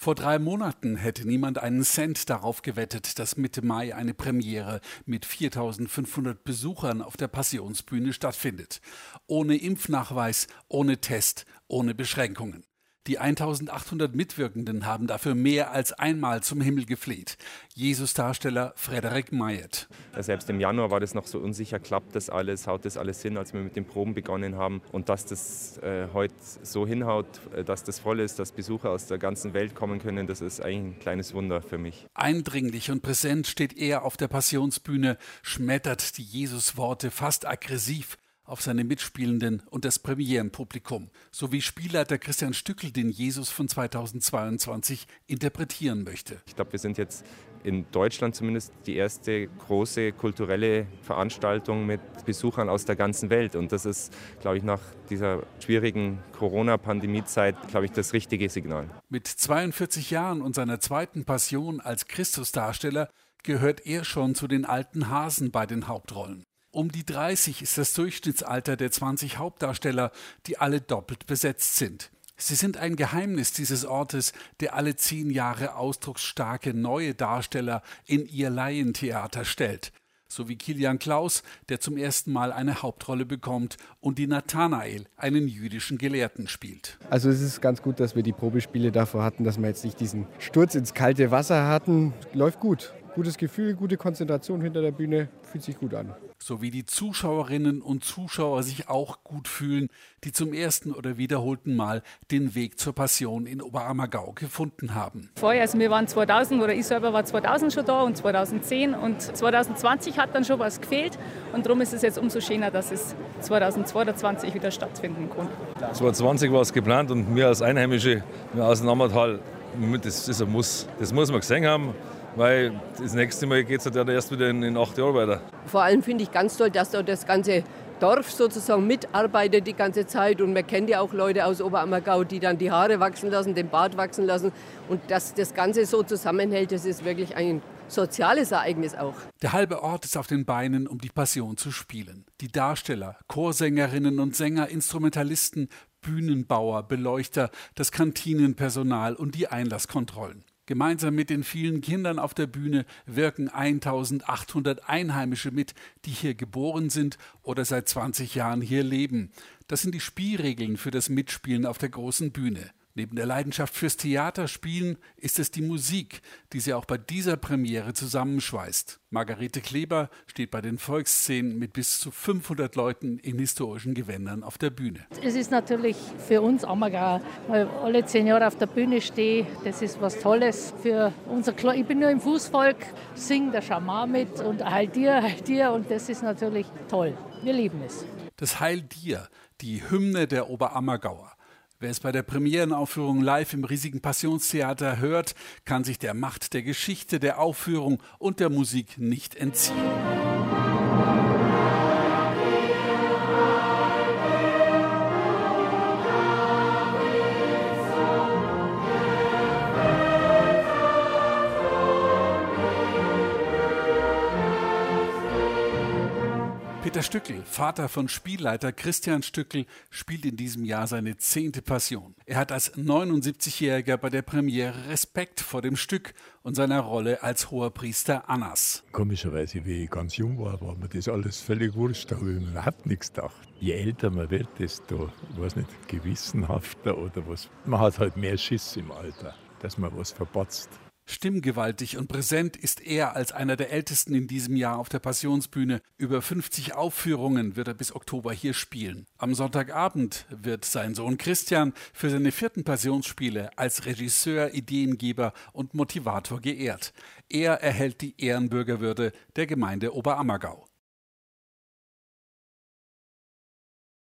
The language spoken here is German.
Vor 3 Monaten hätte niemand einen Cent darauf gewettet, dass Mitte Mai eine Premiere mit 4.500 Besuchern auf der Passionsbühne stattfindet. Ohne Impfnachweis, ohne Test, ohne Beschränkungen. Die 1.800 Mitwirkenden haben dafür mehr als einmal zum Himmel gefleht. Jesus-Darsteller Frederik Mayet. Selbst im Januar war das noch so unsicher, klappt das alles, haut das alles hin, als wir mit den Proben begonnen haben. Und dass das heute so hinhaut, dass das voll ist, dass Besucher aus der ganzen Welt kommen können, das ist eigentlich ein kleines Wunder für mich. Eindringlich und präsent steht er auf der Passionsbühne, schmettert die Jesus-Worte fast aggressiv auf seine Mitspielenden und das Premierenpublikum, sowie Spielleiter Christian Stückl den Jesus von 2022 interpretieren möchte. Ich glaube, wir sind jetzt in Deutschland zumindest die erste große kulturelle Veranstaltung mit Besuchern aus der ganzen Welt. Und das ist, glaube ich, nach dieser schwierigen Corona-Pandemie-Zeit, glaube ich, das richtige Signal. Mit 42 Jahren und seiner zweiten Passion als Christusdarsteller gehört er schon zu den alten Hasen bei den Hauptrollen. Um die 30 ist das Durchschnittsalter der 20 Hauptdarsteller, die alle doppelt besetzt sind. Sie sind ein Geheimnis dieses Ortes, der alle 10 Jahre ausdrucksstarke neue Darsteller in ihr Laientheater stellt. So wie Kilian Klaus, der zum ersten Mal eine Hauptrolle bekommt und die Nathanael, einen jüdischen Gelehrten, spielt. Also es ist ganz gut, dass wir die Probespiele davor hatten, dass wir jetzt nicht diesen Sturz ins kalte Wasser hatten. Läuft gut. Gutes Gefühl, gute Konzentration hinter der Bühne, fühlt sich gut an. So wie die Zuschauerinnen und Zuschauer sich auch gut fühlen, die zum ersten oder wiederholten Mal den Weg zur Passion in Oberammergau gefunden haben. Vorher, also wir waren 2000 oder ich selber war 2000 schon da und 2010 und 2020 hat dann schon was gefehlt und darum ist es jetzt umso schöner, dass es 2022 wieder stattfinden kann. 2020 war es geplant und wir als Einheimische aus dem Ammertal, das ist ein Muss. Das muss man gesehen haben. Weil das nächste Mal geht es ja erst wieder in 8 Jahren weiter. Vor allem finde ich ganz toll, dass da das ganze Dorf sozusagen mitarbeitet die ganze Zeit. Und man kennt ja auch Leute aus Oberammergau, die dann die Haare wachsen lassen, den Bart wachsen lassen. Und dass das Ganze so zusammenhält, das ist wirklich ein soziales Ereignis auch. Der halbe Ort ist auf den Beinen, um die Passion zu spielen. Die Darsteller, Chorsängerinnen und Sänger, Instrumentalisten, Bühnenbauer, Beleuchter, das Kantinenpersonal und die Einlasskontrollen. Gemeinsam mit den vielen Kindern auf der Bühne wirken 1.800 Einheimische mit, die hier geboren sind oder seit 20 Jahren hier leben. Das sind die Spielregeln für das Mitspielen auf der großen Bühne. Neben der Leidenschaft fürs Theaterspielen ist es die Musik, die sie auch bei dieser Premiere zusammenschweißt. Margarete Kleber steht bei den Volksszenen mit bis zu 500 Leuten in historischen Gewändern auf der Bühne. Es ist natürlich für uns Ammergauer, weil ich alle 10 Jahre auf der Bühne stehe. Das ist was Tolles für unser Klo. Ich bin nur im Fußvolk, singe der Schamar mit und Heil dir und das ist natürlich toll. Wir lieben es. Das Heil dir, die Hymne der Oberammergauer. Wer es bei der Premierenaufführung live im riesigen Passionstheater hört, kann sich der Macht der Geschichte, der Aufführung und der Musik nicht entziehen. Peter Stückl, Vater von Spielleiter Christian Stückl, spielt in diesem Jahr seine 10. Passion. Er hat als 79-Jähriger bei der Premiere Respekt vor dem Stück und seiner Rolle als Hoherpriester Annas. Komischerweise, wie ich ganz jung war mir das alles völlig wurscht, da habe ich mir überhaupt nichts gedacht. Je älter man wird, desto, gewissenhafter oder was. Man hat halt mehr Schiss im Alter, dass man was verpatzt. Stimmgewaltig und präsent ist er als einer der Ältesten in diesem Jahr auf der Passionsbühne. Über 50 Aufführungen wird er bis Oktober hier spielen. Am Sonntagabend wird sein Sohn Christian für seine 4. Passionsspiele als Regisseur, Ideengeber und Motivator geehrt. Er erhält die Ehrenbürgerwürde der Gemeinde Oberammergau.